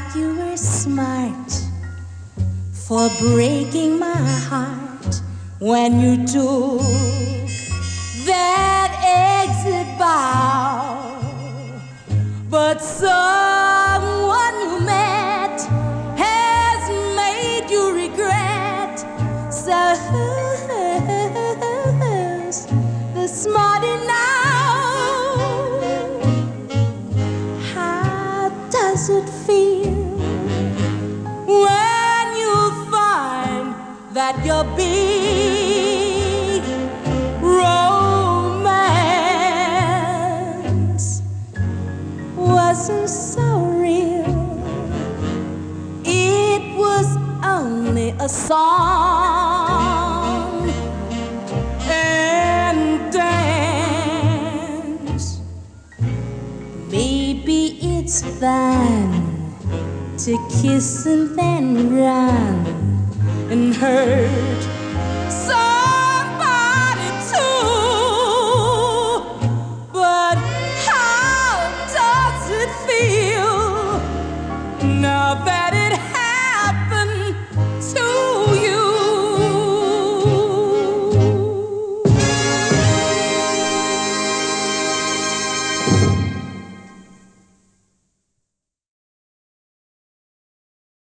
you were smart for breaking my heart when you took that exit bow. But someone you met has made you regret. So this morning now, how does it feel when you find that your big romance wasn't so real? It was only a song and dance. Maybe it's fun to kiss and then run and hurt so